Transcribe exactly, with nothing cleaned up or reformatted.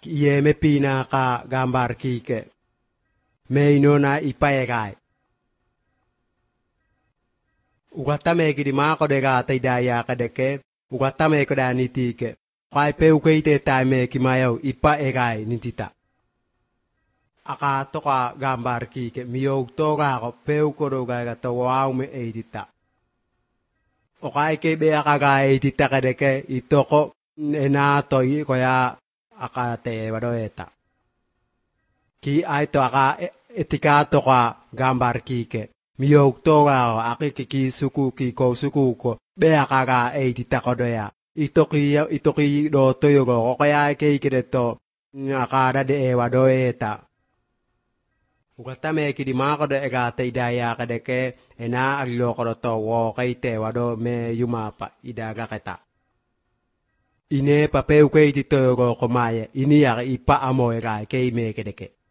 Iye me pina ka gambar kike. Me inona ipaegai. Ugatame kidi mako de gata idaya kadeke. Ugatame kada nitike. Kai pe ukeite taime kimayo ipaegai nitita. Aka toka gambar kike. Mio toga ko pe ukoroga gata waume edita. Okai ke be akaga edita kadeke itoko ena toi koya akate wadoeta. Ki aito aka etika toka gambar kike. Mio toga akiki ki suku ki ko suku ko be akaga edita kodoya. Itoki itoki do toyogo koya ke kireto akada de wadoeta. Ugatame kidi mako de egata idaya kadeke ena aglo koroto wo kaite wado me yumapa idaga keta. Ine pape uke iti toyogo komaye ini ya ipa amo ega ke ime kedeke.